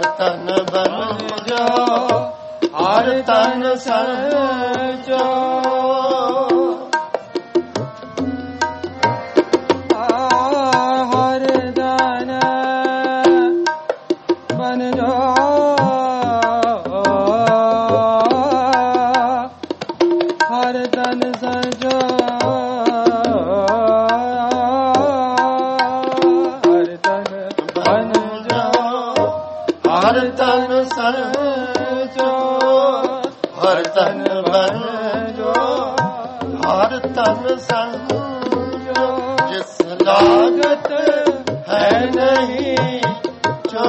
ਹਰ ਤਨ ਬਨ ਜੋ, ਹਰ ਤਨ ਸੰਜੋ। ਹਰ ਤਨ ਬਨ ਜੋ, ਹਰ ਤਨ ਸੰਜੋ। ਜਿਸ ਲਾਗਤ ਹੈ ਨਹੀਂ ਜੋ,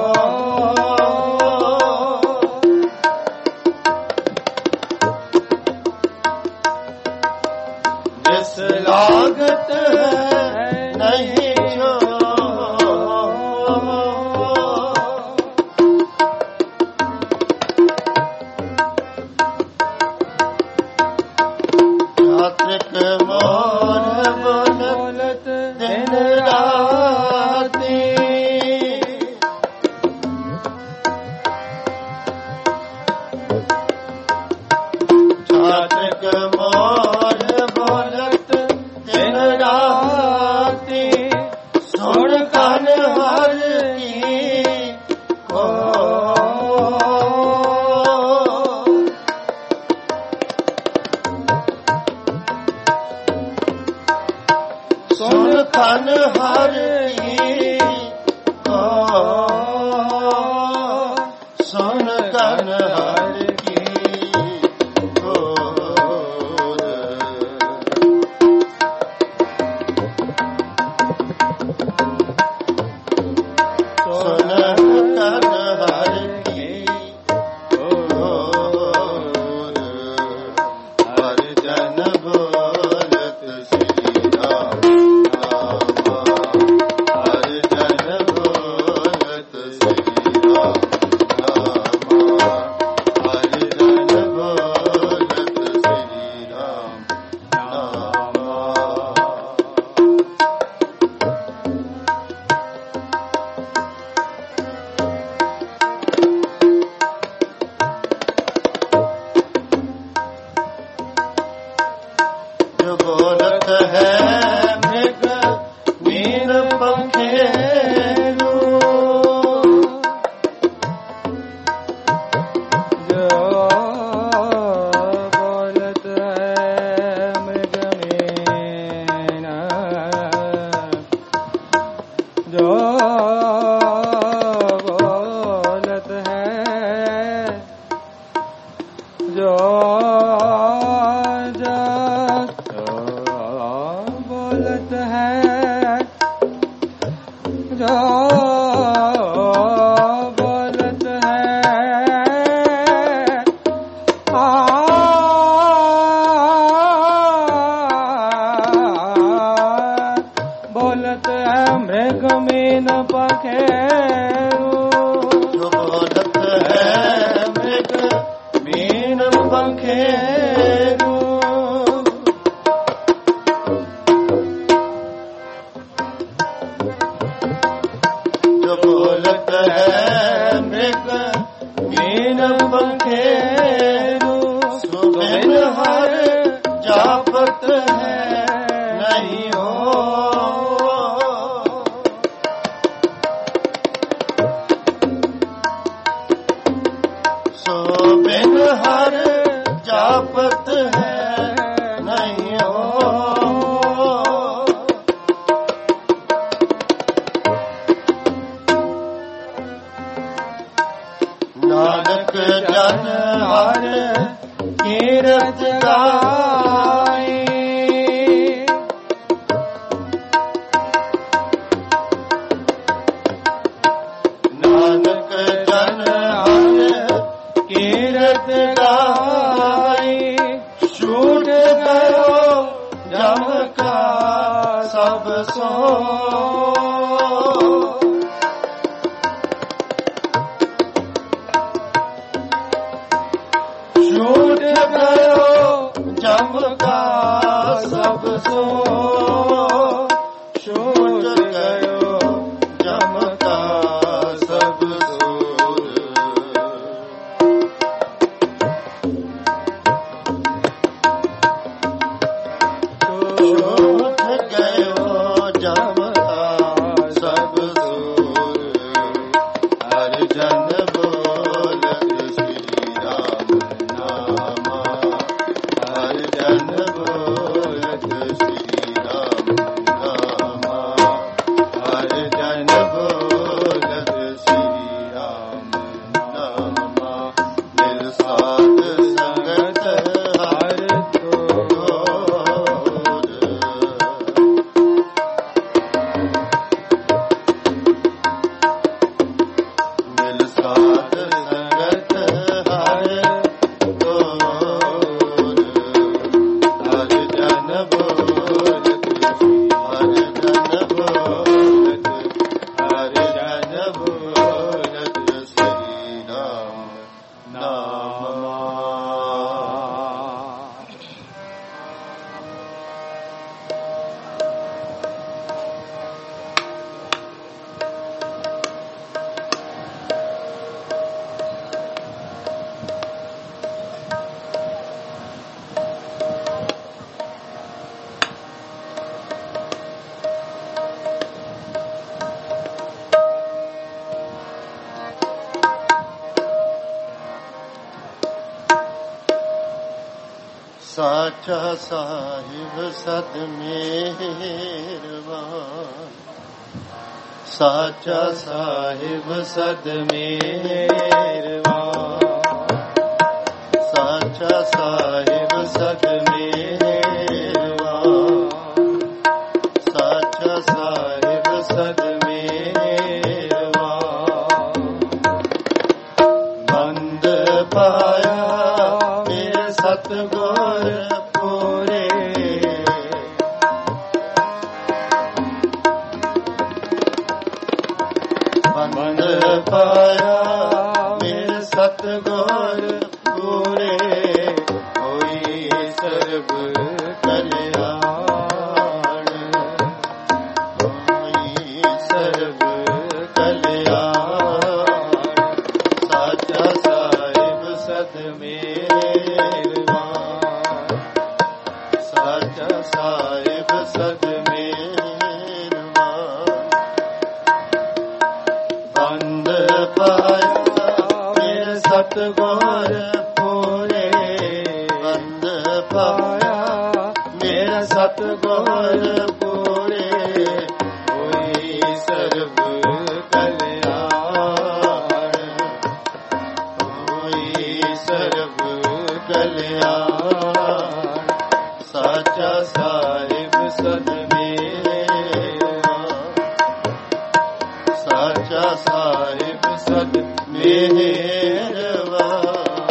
ਜਿਸ ਲਾਗਤ ਹੈ ਨਹੀਂ ਜੋ। ਚਾਤ੍ਰਿਕ ਮੋਰ ਬੋਲਤ ਦਿਨ ਰਾਤੀ, ਚਾਤ੍ਰਿਕ ਮੋਰ ਬੋਲਤ ਦਿਨ ਰਾਤੀ। ਸੁਣ ਕਨ ਹਰ ਕੀ ਕੋ, ਸੁਣ ਕਨ ਹਰ ਕੀ ਕੋ, ਸੁਣ ਕਨ ਹਰ ਕੀ ਕੋ। ਸੁਣ ਕਨ ਹਰ ਕੀ ਕੋ, ਹਰ ਜਨ ਬੋਲਤ ਸ੍ਰੀ ਰਾਮ। ਜੋ ਬੋਲਤ ਹੈ ਮ੍ਰਿਗ ਮੀਨ ਪੰਖੇਰੂ, ਜੋ ਬੋਲਤ ਹੈ ਮ੍ਰਿਗ ਮੀਨ, ਜੋ ਬੋਲਤ ਹੈ, ਜੋ ਬੋਲਤ ਹੈ, ਜੋ ਬੋਲਤ ਹੈ। ਬੋਲਤ ਹੈ ਮ੍ਰਿਗ ਮੀਨ ਪੰਖੇਰੂ, ਜੋ ਬੋਲਤ ਹੈ ਮ੍ਰਿਗ ਮੀਨ ਪੰਖੇਰੂ। ਜੋ ਬੋਲਤ ਹੈ ਮ੍ਰਿਗ ਮੀਨ ਪੰਖੇਰੂ। ਸੁਬਿਨ ਹਰ ਜਾਪਤ ਹੈ ਨਹੀਂ ਹੋ, ਸੁਬਿਨ ਹਰ ਜਾਪਤ ਹੈ ਨਹੀਂ ਹੋ। ਨਾਨਕ ਜਨ ਹਰ ਕੀਰਤ ਗਾਏ, ਨਾਨਕ ਜਨ ਹਰ ਕੀਰਤ ਗਾਏ। ਛੂਟ ਗਇਓ ਜਮ ਕਾ ਸਭ ਸੋ, ਛੂਟ ਗਇਓ ਜਮ ਕਾ ਸਭ ਸੋ, ਛੂਟ ਗਇਓ ਜਮ ਕਾ ਸਭ ਸੋ। ਸਾਚਾ ਸਾਹਿਬ ਸਦ ਮਿਹਰਬਾਨ, ਸਾਚਾ ਸਾਹਿਬ ਸਦ ਮਿਹਰਬਾਨ, ਸਾਚਾ ਸਾਹਿਬ ਸਦ ਮਿਹਰਬਾਨ, ਸਾਚਾ ਸਾਹਿਬ ਸਦ ਮਿਹਰਬਾਨ। ਬੰਦ ਪਾਇਆ ਮੇਰੇ ਸਤਿਗੁਰ ਪੂਰੇ, ਬੰਦ ਪਾਇਆ ਮੇਰੇ ਸਤਿਗੁਰ ਪੂਰੇ, ਹੋਈ ਸਰਬ ਕਲਿਆਣ, ਹੋਈ ਸਰਬ ਕਲਿਆਣ। ਸਾਚਾ ਸਾਹਿਬ ਸਦ ਮਿਹਰਬਾਨ, ਸਾਚਾ ਸਾਹਿਬ ਸਦ ਮਿਹਰਬਾਨ। ਬੰਦ ਪਾਇਆ ਮੇਰੇ ਸਤਿਗੁਰ ਪੂਰੇ, ਬੰਦ ਪਾਇਆ ਮੇਰੇ ਸਤਿਗੁਰ ਪੂਰੇ, ਹੋਈ ਸਰਬ ਕਲਿਆਣ, ਹੋਈ ਸਰਬ ਕਲਿਆਣ। ਸਾਚਾ ਸਾਹਿਬ ਸਦ ਮਿਹਰਬਾਨ, ਸਾਚਾ ਸਾਹਿਬ ਸਦ ਮਿਹਰਬਾਨ।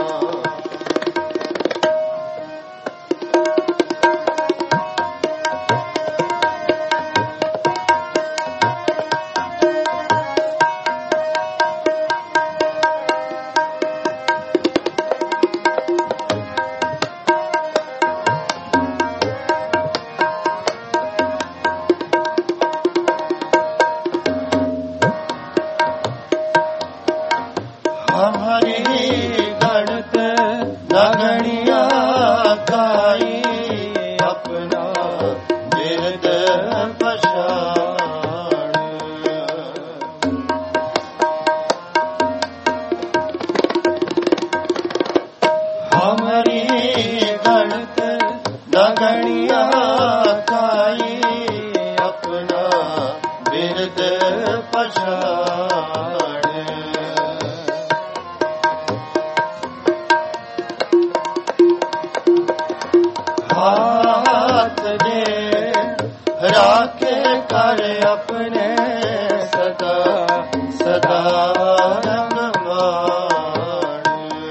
हमारी गणत नगणिया गाई, अपना बिरद पछाण। हमारी गणत नगणिया गाई, अपना बिरद पछाण। हाथ दे राखे कर अपने सदा सदा रंगमान।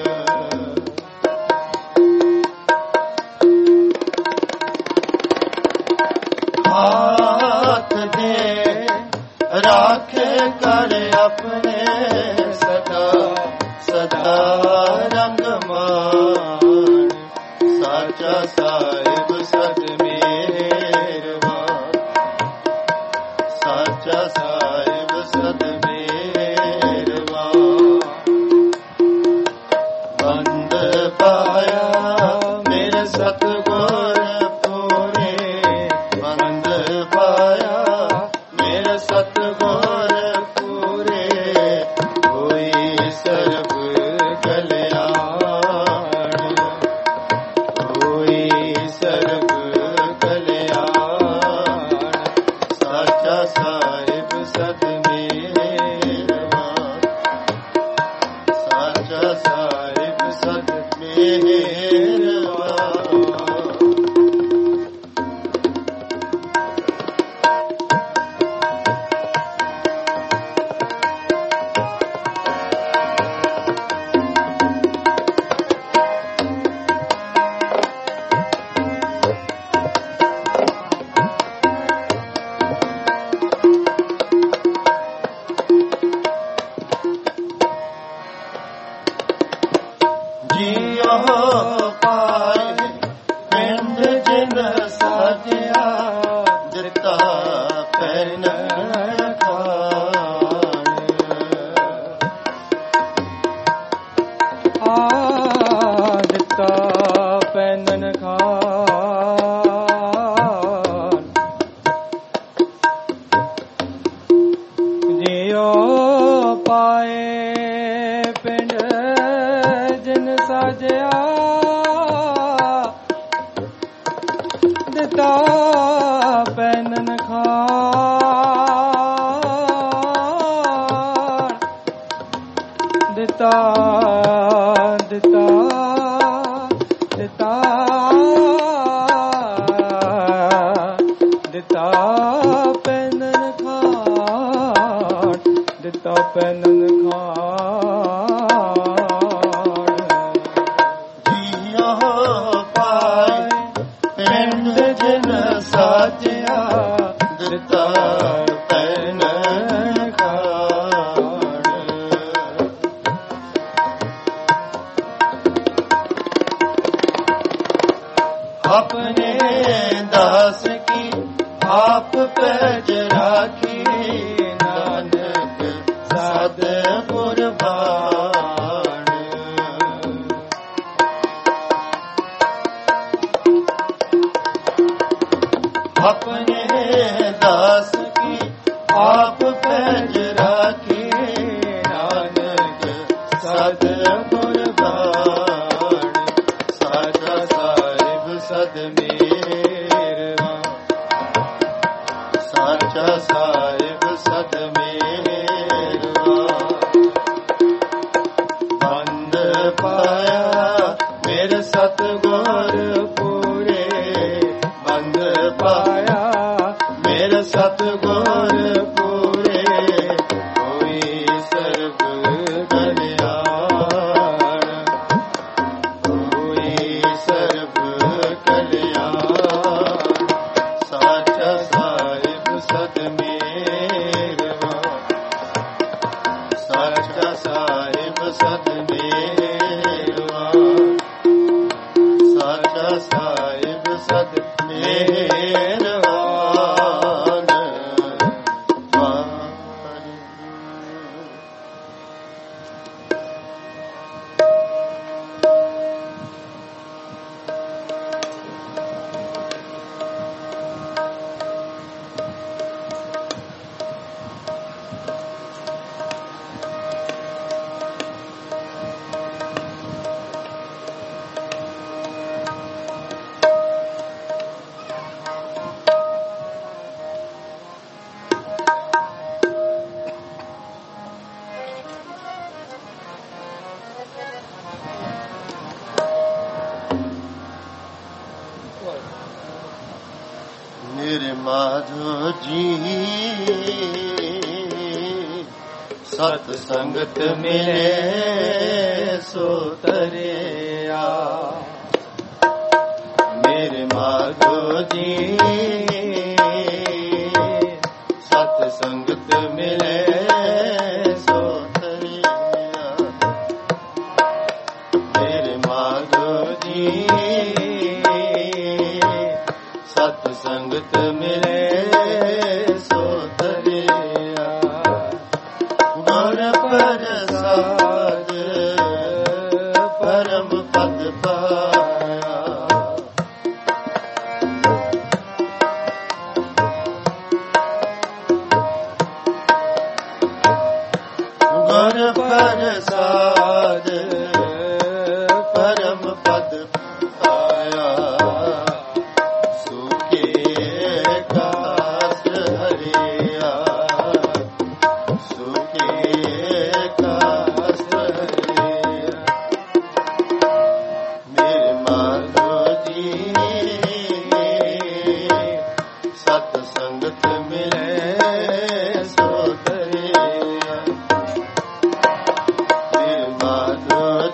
हाथ दे राखे कर अपने सदा सदा रंगमान। साचा साहिब सद मिहरबान, साचा साहिब सद मिहरबान। बंद पाया मेरे सतगुर पूरे, बंद पाया मेरे सतगुर पूरे, होई सर्ब कल्याण, होई सर्ब कल्याण। साचा साहिब सद मिहरबान, साचा साहिब सद मिहरबान। जियो पाए पिंड जिन साजिया, दिता पैन खान। दिता पैनन खान। जियो पाए पिंड जिन साजिया, ਦਿੱਤਾ ਦਿੱਤਾ ਦਿੱਤਾ ਦਿੱਤਾ ਪੈਨਨ ਖਾਣ ਦਿੱਤਾ ਪੈਨਨ ਖਾਣ ਜੀਓ ਪਾਏ ਪਿੰਡ ਜਿਨ ਸਾਜਿਆ ਦਿੱਤਾ ਪੈਨਨ ਖਾਣ ਆਪਣੇ ਦਾਸ ਕੀ ਆਪ ਪੈਜ ਰਾਖੀ ਨਾਨਕ ਸਦ ਕੁਰਬਾਨ ਆਪਣੇ ਦਾਸ ਕੀ ਆਪ ਪੈਜ ਰਾਖੀ ਨਾਨਕ ਸਦ ਕੁਰਬਾਨ ਸਾਚਾ ਸਾਹਿਬ ਸਦ ਮੇਰਵਾ ਸਾਚਾ ਸਾਹਿਬ ਸਦ ਮੇਰਵਾ ਬੰਦ ਪਾਇਆ ਮੇਰੇ ਸਤਿਗੁਰ ਪੂਰੇ ਬੰਦ ਪਾਇਆ ਮੇਰੇ ਸਤਿਗੁਰ ਪੂਰੇ ਹੋਈ ਸਰਬ ਕਲਿਆਣ ਹੋਈ ਸਰਬ ਕਲਿਆਣ ਸਾਚਾ ਸਾਹਿਬ ਸਦ ਮੇਰਵਾ ਸਾਚਾ ਸਾਹਿਬ ਸਦ ਮੇਰਵਾ ਸਾਚਾ ਸਾਹਿਬ ਸਦ ਮਿਹਰਬਾਨ ਮੇਰੇ ਮਾਧੋ ਜੀ ਸਤ ਸੰਗਤ ਮਿਲੇ ਸੋ ਤਰਿਆ ਮੇਰੇ ਮਾਧੋ ਜੀ ਸਤ ਸੰਗਤ ਮਿਲੇ ਸੋ ਤਰਿਆ ਮੇਰੇ ਮਾਧੋ ਜੀ ਸਤ ਸੰਗਤ ਮਿਲੇ ਸੋ ਤਰਿਆ ਗੁਰ ਪ੍ਰਸਾਦ ਪਰਮ ਪਦ ਪਾਇਆ ਗੁਰ ਪ੍ਰਸਾਦ ਪਰਮ ਪਦ ਪਾਇਆ ਮਾਧੋ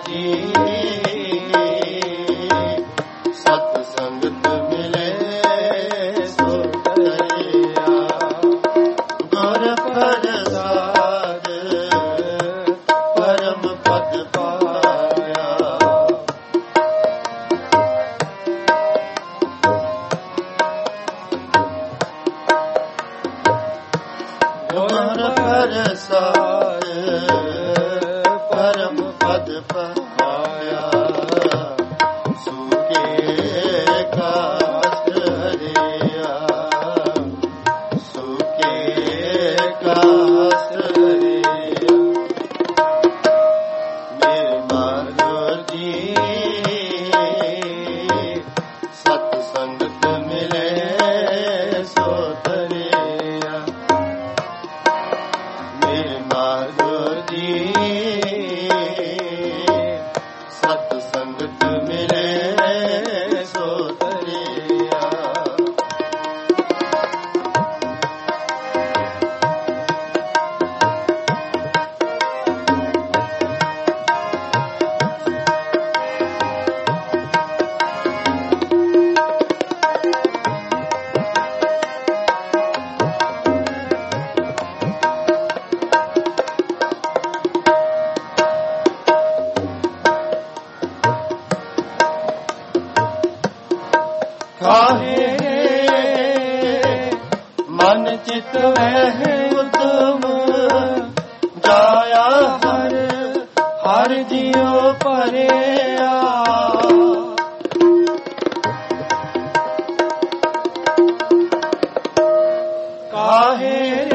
ਕਾਹੇ ਮਨ ਚਿਤ ਵਹਿ ਉਦਮ ਜਾਇਆ ਹਰ ਹਰ ਜਿਉ ਭਰਿਆ ਕਾਹੇ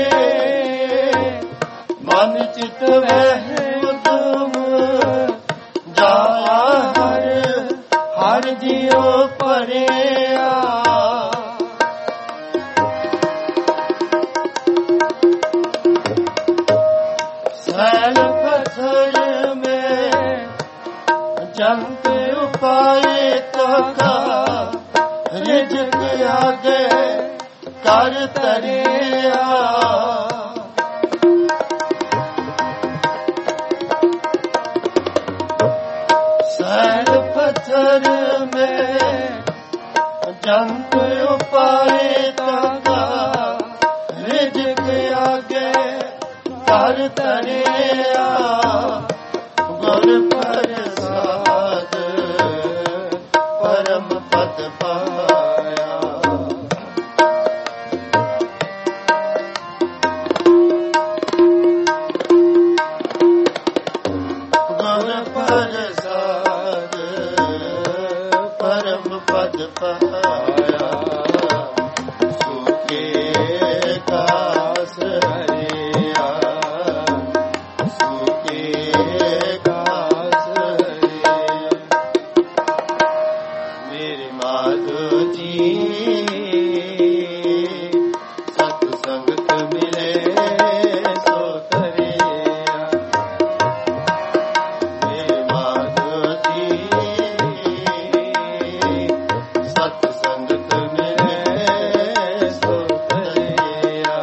ਮਨ ਚਿਤ ਵਹਿ ਉਦਮ ਜਾਇਆ ਹਰ ਹਰ ਜਿਉ ਭਰਿਆ ਸੈਲ ਪੱਥਰ ਮੈਂ ਜੰਤ ਉਪਾਏ ਤਕਾ ਰਿਜਕ ਆਗੇ ਕਰ ਤਰਿਆ ਸੈਲ ਪੱਥਰ ਮੈਂ ਜੰਤ ਉਪਾਏ ਤਕਾ ਰਿਜਕ ਆਗੇ ਕਰ ਤਰਿਆ ਗੁਰ ਪ੍ਰਸਾਦ ਪਰਮ ਪਦ ਪਾਇਆ ਗੁਰ ਪ੍ਰਸਾਦ ਪਰਮ ਪਦ ਪਾਇਆ ਸੁਖੇ ਕਾਸ ਹਰਿਆ ਸੁਖੇ ਕਾਸ ਹਰਿਆ ਮੇਰੇ ਮਾਧੋ ਜੀ ਸਤ ਸੰਗਤ ਮਿਲੇ ਸੋ ਤਰਿਆ ਮੇਰੇ ਮਾਧੋ ਜੀ ਸਤ ਸੰਗਤ ਮਿਲੇ ਸੋ ਤਰਿਆ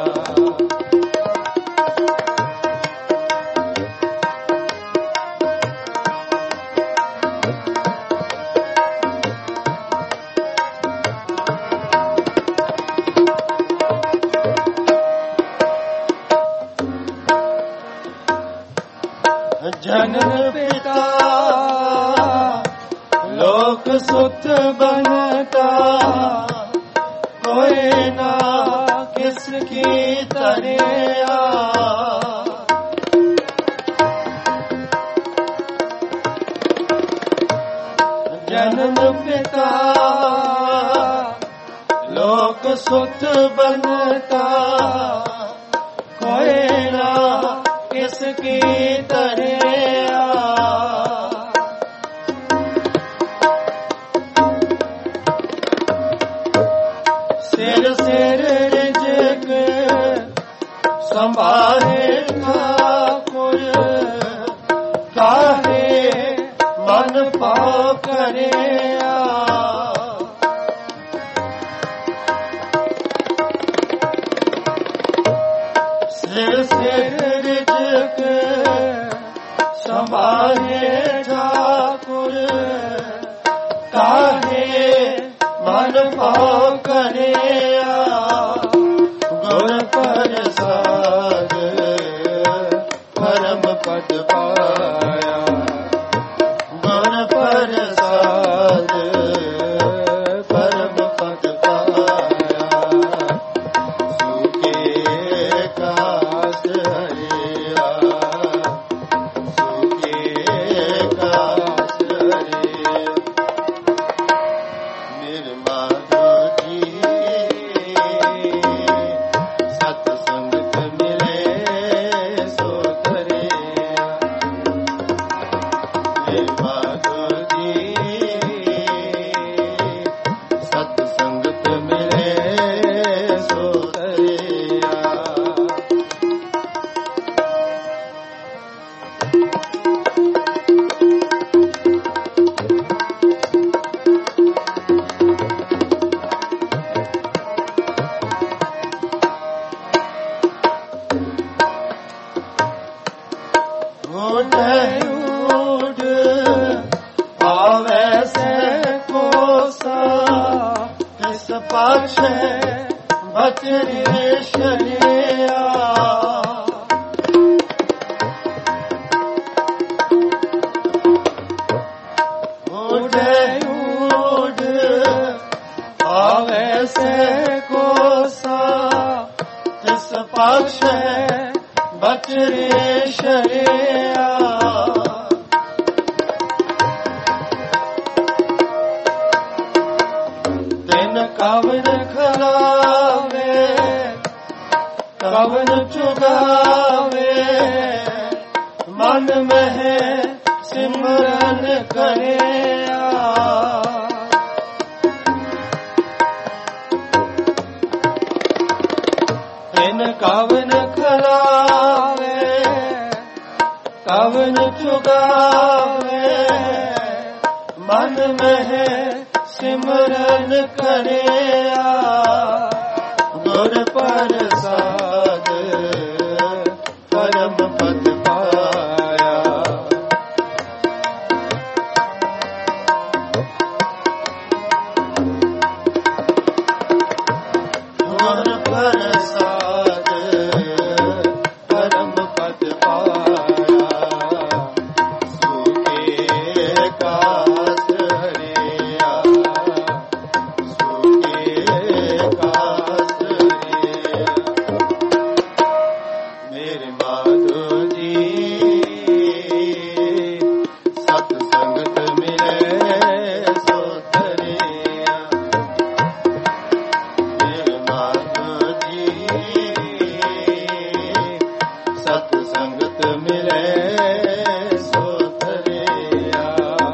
ਜਨਨ ਪਿਤਾ ਲੋਕ ਸੁਤ ਬਨਤਾ ਕੋਇ ਨਾ ਕਿਸ ਕੀ ਤਰਿਆ ਜਨਨ ਪਿਤਾ ਲੋਕ ਸੁਤ ਬਨਤਾ ਕੋਇ ਨਾ ਕਿਸ ਕੀ ਤਰਿਆ ਸਿਰ ਸਿਰ ਰਿਜਕ ਸੰਭਾਲੇ ਠਾਕੁਰ ਕਾਹੇ ਮਨ ਪਾਉ ਕਰਿਆ ਸਿਰ ਸਿਰ ਰਿਜਕ ਸੰਭਾਲੇ ਠਾਕੁਰ ਕਾਹੇ ਮਨ ਪਾਉ ਕਰਿਆ ਗੁਰ ਪ੍ਰਸਾਦ ਪਰਮ ਪਦ ਪਾਇਆ ਗੁਰ ਪ੍ਰਸਾਦ ਪਰਮ ਪਦ ਪਾਇਆ ਸੁਖੇ ਕਾਸ ਹਰਿਆ ਸੁਖੇ ਕਾਸ ਹਰਿਆ ਮੇਰੇ ਮਾਧੋ ਜੀ ਸਤ ਸੰਗਤ ਮਿਲੇ ਸੋ ਤਰਿਆ ਮੇਰੇ ਮਾਧੋ ਜੀ ਸਤ ਸੰਗਤ ਮਿਲੇ ਸੋ ਤਰਿਆ ਉਡ ਆਵੇ ਸੇ ਕੋਸਾ ਕਿਸ ਪਾਛੇ ਬਚਰੇ ਸ਼ਰਿਆ ਉਡ ਸ਼ਰਿਆ ਤਿਨ ਕਵਨ ਖਲਾਵੇ ਕਵਨ ਚੁਗਾਵੇ ਮਨ ਮਹਿ ਸਿਮਰਨ ਕਰਿਆ ਤਿਨ ਕਵਨ ਖਲਾਵੇ ਕਵਨ ਚੁਗਾਵੇ ਮਨ ਮਹਿ ਸਿਮਰਨ ਕਰਿਆ ਗੁਰ ਪ੍ਰਸਾਦ ਪਰਮ ਪਦ ਪਾਇਆ ਗੁਰ ਪ੍ਰਸਾਦ ਪਰਮ ਪਦ ਪਾਇਆ ਸੁਖੇ ਕਾਸ ਹਰਿਆ ਸੁਖੇ ਕਾਸ ਹਰਿਆ ਮੇਰੇ ਮਾਧੋ ਜੀ ਸਤ ਸੰਗਤ ਮਿਲੇ ਸੋ ਧਰਿਆ ਮੇਰੇ ਮਾਧੋ ਜੀ ਸਤ ਸੰਗਤ ਮਿਲੇ ਸੋ ਧਰਿਆ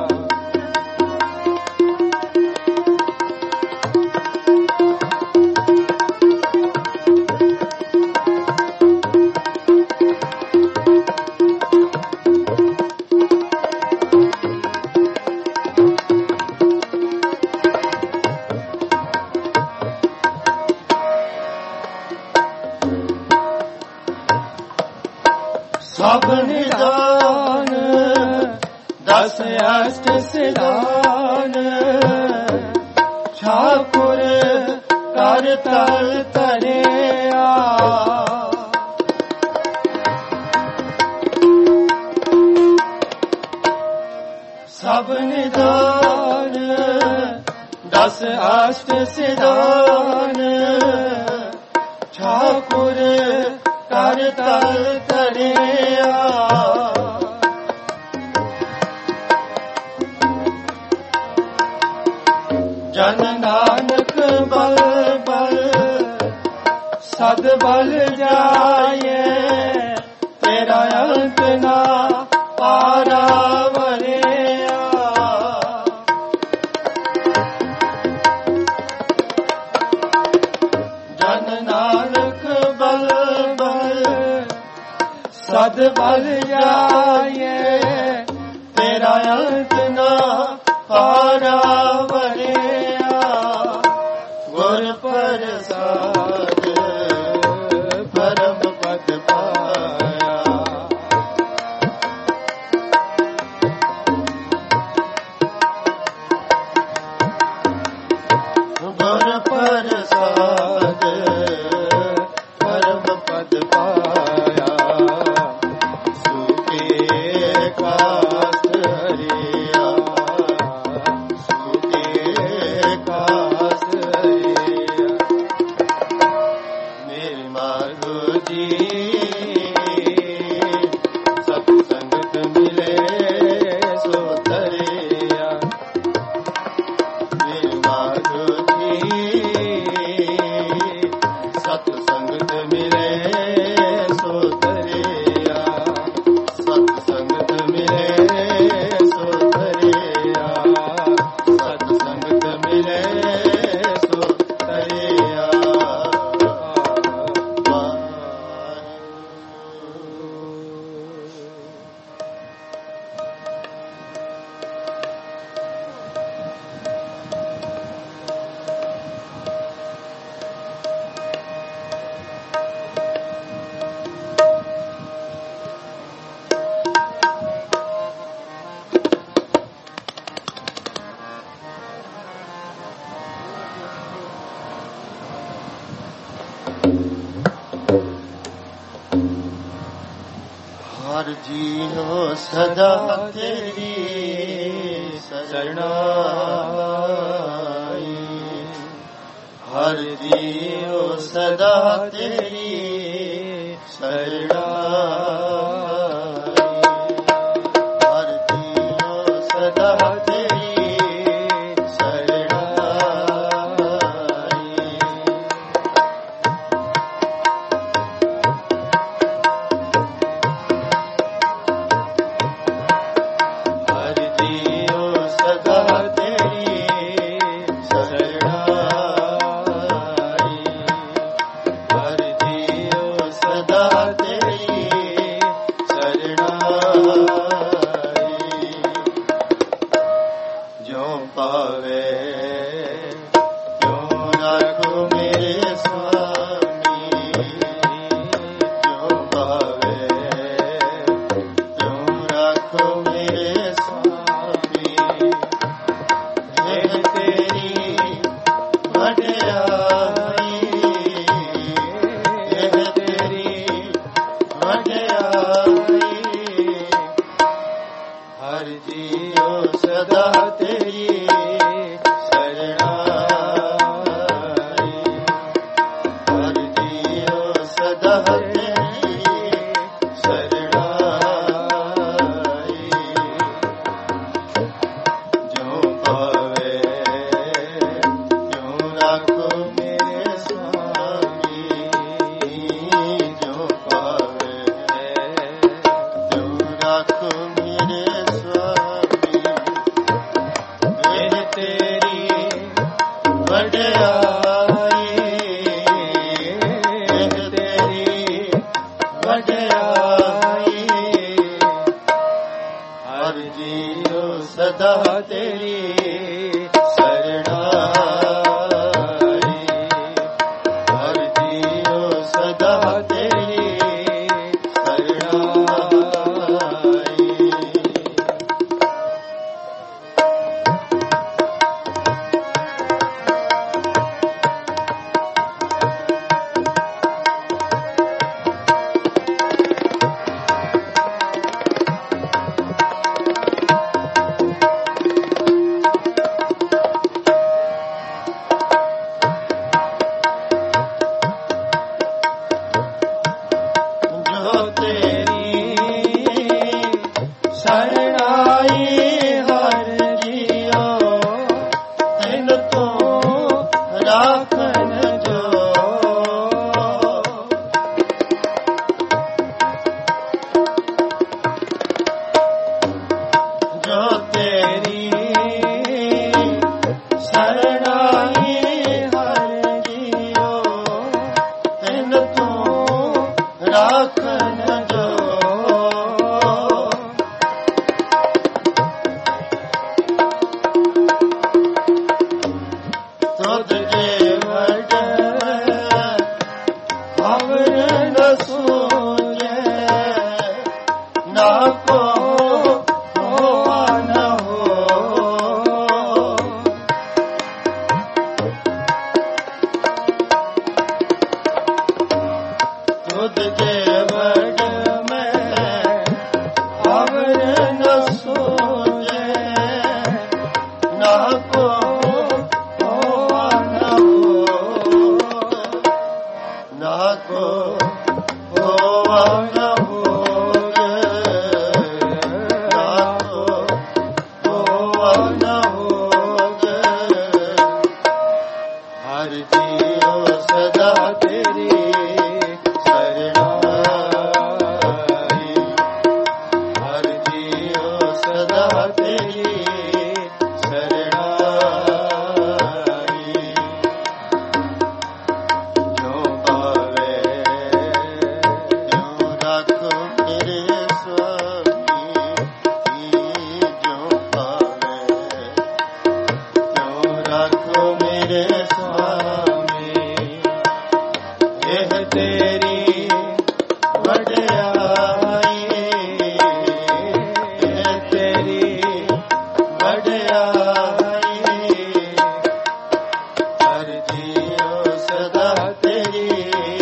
ਸਭ ਨਿਦਾਨ ਦਸ ਅਸ਼ਟ ਸਿਧਾਨ ਠਾਕੁਰ ਕਰ ਤਲ ਧਰਿਆ ਸਭ ਨਿਦਾਨ ਦਸ ਅਸ਼ਟ ਸਿਧਾਨ ਠਾਕੁਰ ਕਰ ਤਲ ਧਰਿਆ ਜਨ ਨਾਨਕ ਬਲ ਬਲ ਸਦ ਬਲ ਜਾਏ ਤੇਰਾ ਅੰਤ ਨਾ ਪਾਰਾ ਵਰਿਆ ਜਨ ਨਾਨਕ ਬਲ ਬਲ ਸਦ ਬਲ ਜਾਏ ਤੇਰਾ ਅੰਤ ਨਾ ਪਾਰਾ ਵਰਿਆ ਗੁਰ ਪ੍ਰਸਾਦ ਪਰਮ ਪਦ ਪਾਇਆ ਗੁਰ ਪ੍ਰਸਾਦ ਪਰਮ ਪਦ ਪਾਇਆ ਸੁਖੇ ਕਾਸ ਹਰਿਆ ਸੁਖੇ ਕਾਸ ਹਰਿਆ ਮੇਰੇ ਮਾਧੋ ਜੀ ਸਤ ਸੰਗਤ ਮਿਲੇ ਸੋ ਧਰਿਆ ਮੇਰੇ ਮਾਧੋ ਜੀ ਸਤ ਸੰਗਤ ਮਿਲੇ ਸੋ ਧਰਿਆ ਸਤ ਸੰਗਤ ਮਿਲੇ ਸੋ ਧਰਿਆ ਸਤ ਸੰਗਤ ਮਿਲੇ ਸੋ ਧਰਿਆ ਹਰ ਜੀਉ ਸਦਾ ਤੇਰੀ ਸਰਣਾਈ ਹਰ ਜੀਉ ਸਦਾ ਤੇਰੀ ਸਰਣਾਈ ਸਦਾ ਤੇਰੀ ਸਰਣਾਈ। ਹਰ ਜੀਓ ਸਦਾ ਤੇਰੀ ਸਰਣਾਈ। ਜੋ ਪਾਵੇ ਜੋ ਰੱਖੋ ਮੇਰੇ ਸੁਆਮੀ। ਜੋ ਪਾਵੇ ਜੋ ਰੱਖੋ ਮੇਰੇ ਸੁਆਮੀ। ਇਹ ਤੇਰੀ ਵਡਿਆਈ। ਇਹ ਤੇਰੀ ਵਡਿਆਈ। ਹਰ ਜੀਓ ਸਦਾ ਤੇਰੀ ਸਰਣਾਈ। ਹਰ ਜੀਓ ਸਦਾ ਤੇਰੀ ਸਰਣਾਈ। ਜੋ ਤੇਰੀ ਸਰਣਾਈ। ਹਰ ਜੀਓ ਤੈਨ ਤੋਂ ਰਾਖਨ ਜੋ। ਜੋ ਤੇਰੀ ਸਰਣਾਈ। ਹਰ ਜੀਓ ਤੈਨ ਤੋਂ ਰਾਖਨ ਜੋ। ਤੁਧ ਜੇ ਵਡ ਹਵਰ ਨ ਸੂਝੈ। ਨਾ ਕੋ ਹੋਆ ਨ ਹੋ। ਤੁਧ ਜੇ ਵਡ ਮੈਂ ਹਵਰ ਨ ਸੂਝੈ। ਨਾ ਕੋ ਹੋਆ ਨ ਹੋ। ਨਾ ਕੋ ਹੋਆ ਨ ਹੋਗ। ਨਾ ਕੋ ਹੋਆ ਨ ਹੋਗ। ਹਰ ਜੀਓ ਸਦਾ ਤੇਰੀ ਸਰਣਾਈ। ਹਰ ਜੀਓ ਸਦਾ ਤੇਰੀ ਸਰਣਾਈ। ਜੋ ਪਾਵੇ ਜੋ ਰੱਖੋ ਮੇਰੇ ਸੁਆਮੀ। ਜੋ ਪਾਵੇ ਜੋ ਰੱਖੋ ਮੇਰੇ ਸੁਆਮੀ। ਇਹ ਤੇਰੀ ਵਡਿਆਈ। ਇਹ ਤੇਰੀ ਵਡਿਆਈ। ਹਰ ਜੀਓ ਸਦਾ ਤੇਰੀ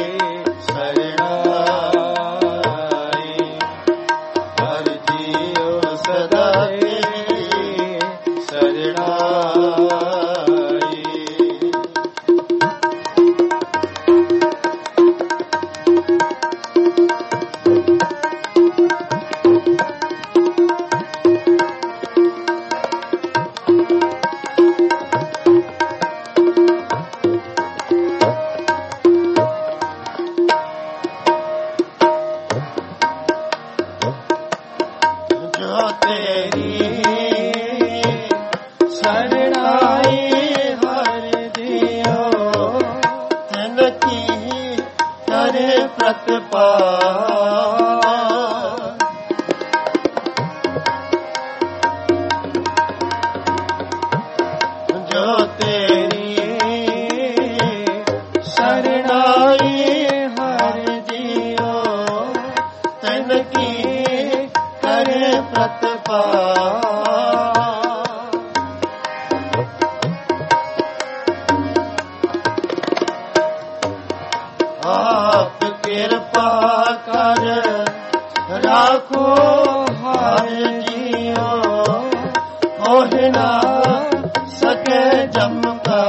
ਸਰਣਾਈ। ਹਰ ਜੀਓ ਸਦਾ ਤੇਰੀ ਸਰਣਾਈ। ਜੋ ਤੇਰੀ ਸਰਣਾਈ। ਹਰ ਜੀਓ ਤੈਨ ਕੀ ਕਰੇ ਪ੍ਰਤਿਪਾਲ। ਜੋ ਤੇਰੀ ਸਰਣਾਈ। ਹਰ ਜੀਓ ਤੈਨ ਕੀ ਕਰੇ ਪ੍ਰਤਿਪਾਲ। ਆਪ ਕਿਰਪਾ ਕਰ ਰਾਖੋ। ਹਰ ਜੀਓ ਹੋ मोहि ना सके जम का।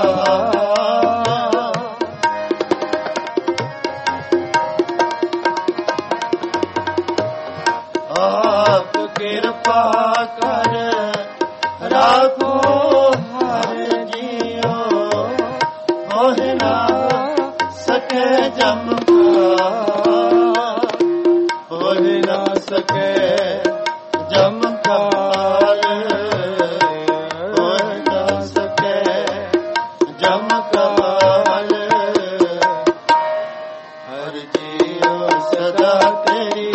आप कृपा कर राखो हर जियो, मोहि ना सके जम का। मोहि ना सके जम काल, मोहि ना सके जम काल। हर जियो सदा तेरी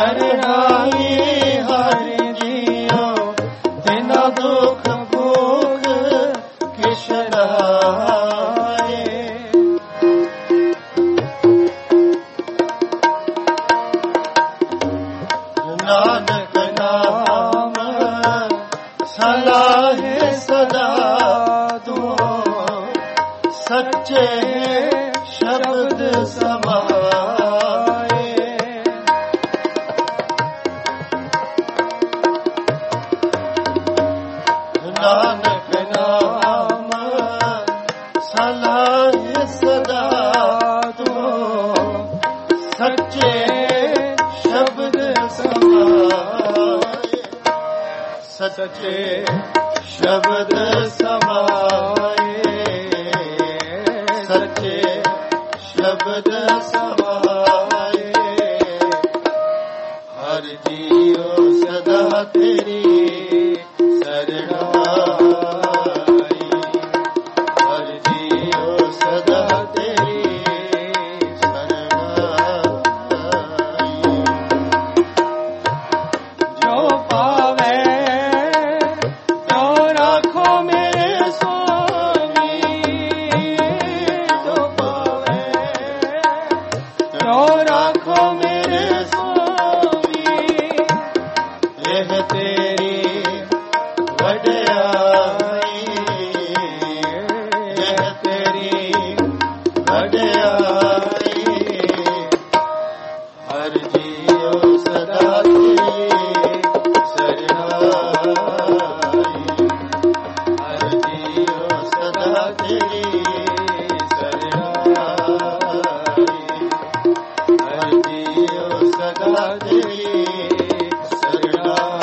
ਸਰਣਾਈ ਹਰਿ ਜੀਓ ਤਿਨਾ ਦੁਖ ਭੋਗ ਕਿਛ ਨਾਏ। ਨਾਨਕ ਨਾਮ ਸਲਾਹੇ ਸਦਾ ਤੂੰ ਸੱਚੇ ਸ਼ਬਦ ਸਮਾਏ। ਨਾਨਕ ਨਾਮ ਸਲਾਹੇ ਸਦਾ ਤੂੰ ਸੱਚੇ ਸ਼ਬਦ ਸਮਾਏ। ਸੱਚੇ ਸ਼ਬਦ ਸਮਾਏ। ਸੱਚੇ ਸ਼ਬਦ ਸਮਾਏ। ਹਰ ਜੀਉ ਸਦਾ ਤੇਰੀ ਸਰਣਾਈ। ਹਰ ਜੀਉ ਸਦਾ ਤੇਰੀ ਸਰਣਾਈ। ਜੋ ਪਾਵੇ ਤੋ ਰਾਖੋ ਮੇਰੇ ਸੁਆਮੀ। ਜੋ ਪਾਵੇ ਤੋ ਰਾਖੋ ਮੇਰੇ ਸੁਆਮੀ। ਇਹ ਤੇਰੀ ਵਡਿਆਈ। ਇਹ ਤੇਰੀ ਵਡਿਆਈ। ਹਰ ਜੀਉ ਸਦਾ ਤੇਰੀ ਸਰਣਾਈ। ਹਰ ਜੀਉ ਸਦਾ ਤੇਰੀ ਸਰਣਾਈ। ਹਰ ਜੀਉ ਸਦਾ ਤੇਰੀ ਸਰਣਾਈ।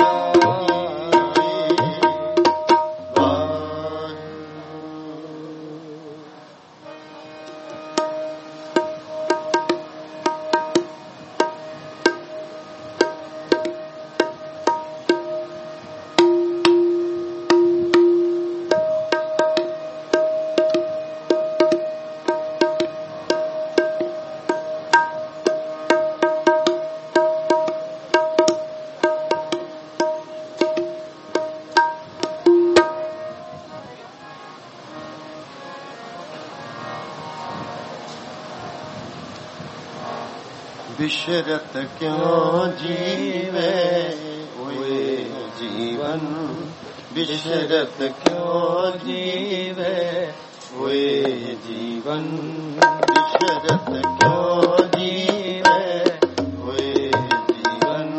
बिशरत क्यों जीवे हुए जीवन। बिशरत क्यों जीवे हुए जीवन। बिशरत क्यों जीवे हुए जीवन।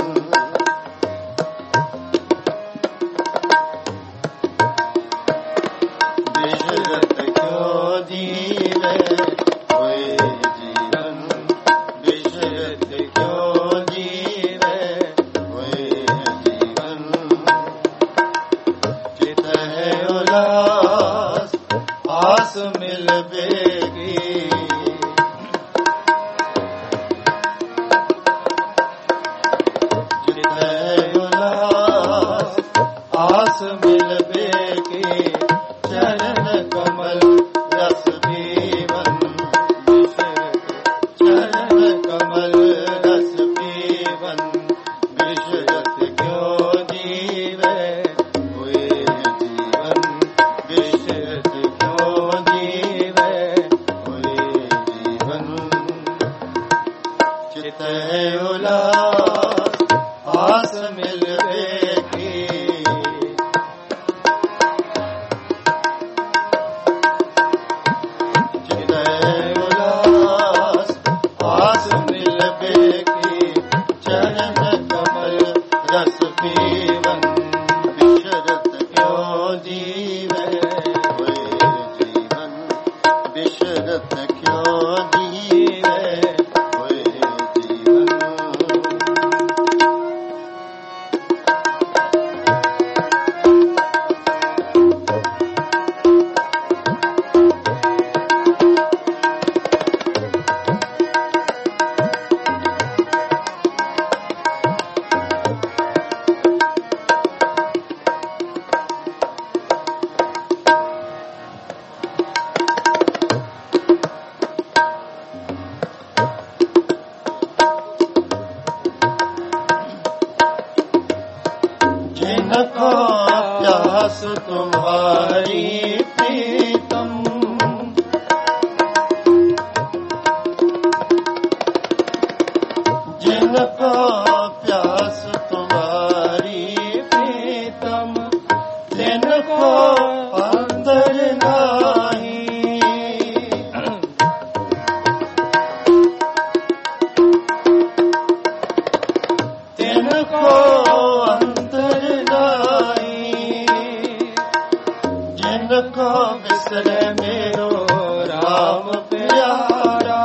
बिशरत क्यों जीवे हुए जीवन। बिशरत क्यों जीवे हुए जीवन। चित है उलास आस मिल बेगी। चित है उलास आस मिल बेगी। चरण कमल रस पीवन। चरण कमल रस पीवन। बिशरत क्यों जीवे हुए जीवन। बिशरत क्यों जीवे हुए जीवन। चित उलास आस मिल बेगी। जिनको प्यास तुम्हारी प्रीतम, जिनको प्यास तुम्हारी प्रीतम, जिनको अंतर नाही, तिनको अंतर नाही, जिनको बिसरे मेरो राम प्यारा,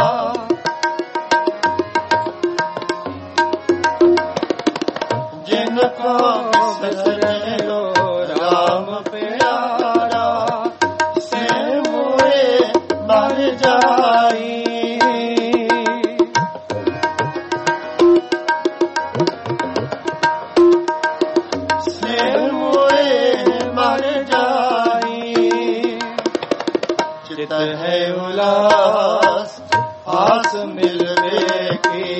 जिनको बिसरे मेरो राम प्यारा, से मोए मर जाई, से मोए मर जाई। चित है उल्लास आस मिलवे की,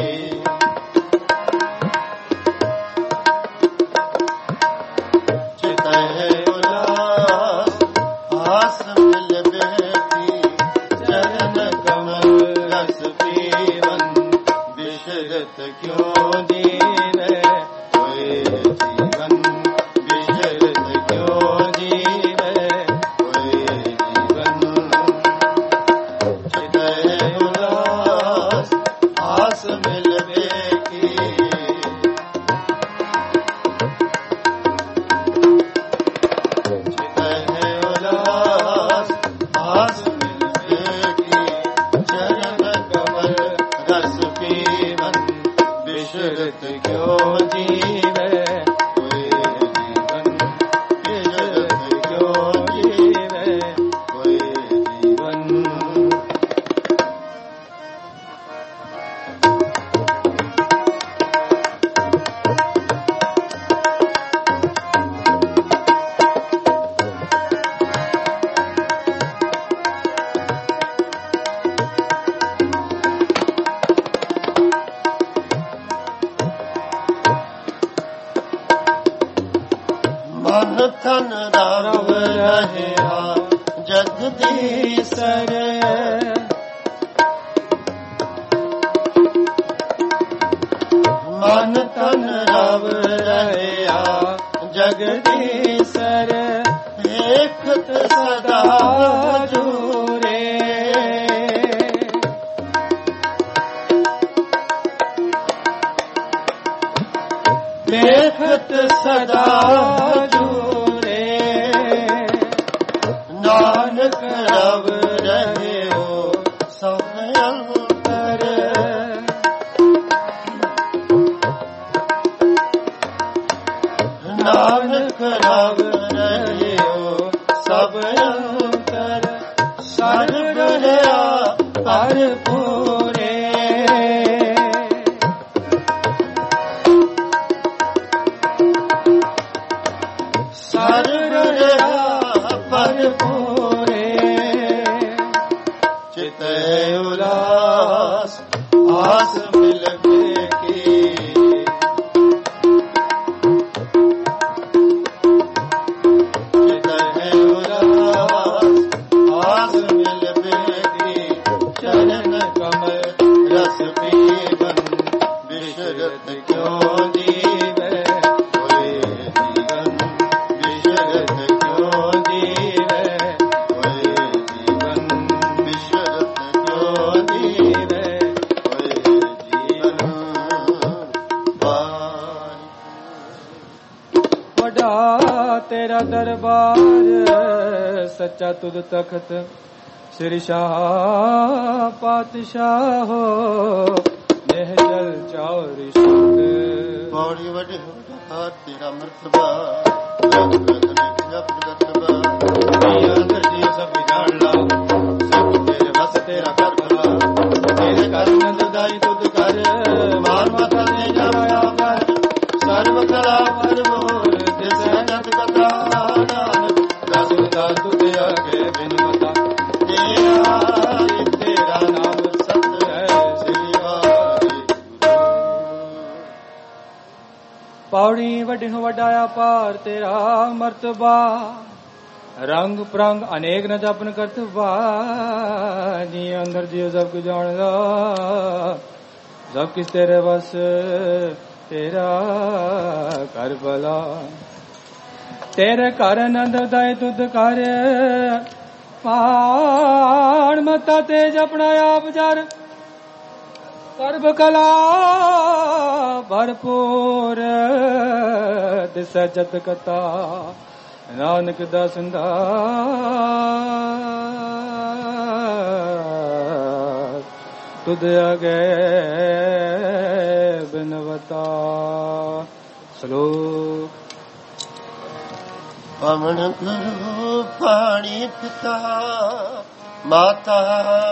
चित है उल्लास आस मिलवे की, चरण कमल रस पीवन विशरत क्यों जीवे, कोई जीवन विशरत क्यों जीवे, कोई जीवन। चित है उल्लास आस मिलवे की, चित है उल्लास आस मिलवे की, चरण कमल रस पीवन विशरत क्यों जीवे, कोई जीवन विशरत क्यों जीवे, कोई जीवन। मन तन राम रहिया जगदीशर, मन तन राम रहिया जगदीशर, देखत सदा जूरे, देखत सदा जूरे, नानक रव रहे हो समयंकर, नानक रव रहे हो समयंकर, सर्व रहा पर पूरे, सर्व रहा पर पूरे। चित है उल्लास आस मिलवे की, चित है उल्लास आस मिलवे की, चरण कमल रस पीवन विशरत क्यों जीवे, कोई जीवन विशरत क्यों जीवे, कोई जीवन विशरत क्यों जीवे, कोई जीवन। बड़ा तेरा दरबार सच्चा तुद तखत, श्री शाह पातशाह हो नेह जल चौरी सुत। पौड़ी वडे होता तेरा मर्तबा, रग रग ने जप दतबा, दुनिया धरती सब जान ला, सब तेरे बस तेरा कर भला, तेरे कर नंद दाई तुद कर, मान माता ने जाया कर, सर्व कला पर मोर तिस जगत कथा नानक, दस दान तुझे आगे बिन मता, तेरा नाम सत्य है श्री वाहिगुरु। ਪੌੜੀ ਵੱਡਿਓ ਵੱਡਾ ਪਾਰ ਤੇਰਾ ਮਰਤਬਾ ਰੰਗ ਪ੍ਰੰਗ ਅਨੇਕ ਨ ਜਪਨ ਕਰਤਬਾ ਜੀ ਅੰਦਰ ਜੀ ਸਭ ਕੁ ਜਾਣਦਾ ਸਭ ਕਿਸ ਤੇਰੇ ਵਸ ਤੇਰਾ ਕਰ ਭਲਾ ਤੇਰੇ ਘਰ ਆਨੰਦ ਦਾਇ ਤੁਧ ਕਰ ਪਾਣ ਮਤਾ ਤੇ ਜਪਣਾ ਆਪ ਜਰ ਸਰਬ ਕਲਾ ਭਰਪੂਰ ਦਿਸ ਜਤ ਕਤਾ ਨਾਨਕ ਦਾਸੰਦਾ ਤੁਧ ਅਗੇ ਬਿਨਵਤਾ ਸ਼ਲੋਕ ਪਵਨ ਗੁਰੂ ਪਾਣੀ ਪਿਤਾ ਮਾਤਾ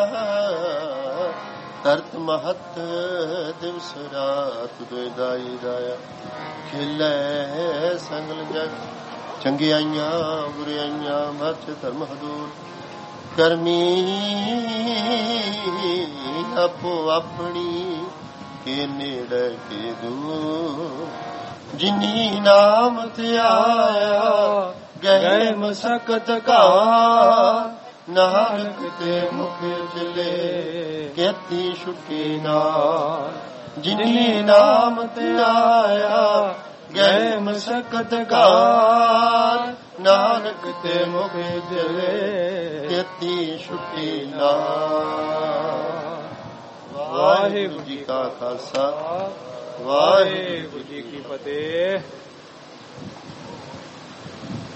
ਕਰਤ ਮਹਤ ਦਿਵਸ ਰਾਤ ਦੁਇ ਦਾਈ ਰਾਇਆ ਖਿਲੇ ਸੰਗਲ ਜਗ ਚੰਗਿਆਈਆਂ ਬੁਰਿਆਈਆਂ ਮਰਚ ਧਰਮ ਹਦੂਰ ਕਰਮੀ ਆਪੋ ਆਪਣੀ ਕੇ ਨੇੜੇ ਕੇ ਦੂਰ ਜਿਨੀ ਨਾਮ ਧਿਆਇਆ ਗਏ ਮਸਕਤ ਕਾ ਨਾਨਕ ਤੇ ਮੁਖ ਚਲੇ ਕੇਤੀ ਛੁਟੀ ਨਾ ਜਿਨੀ ਨਾਮ ਧਿਆਇਆ ਗਏ ਮਸਕਤ ਕਾ ਨਾਨਕ ਤੇ ਮੁਖ ਚਲੇ ਕੇਤੀ ਛੁਟੀ ਨਾ ਵਾਹਿਗੁਰੂ ਜੀ ਕਾ ਖਾਲਸਾ ਵਾਹਿਗੁਰੂ ਜੀ ਕੀ ਫਤਿਹ।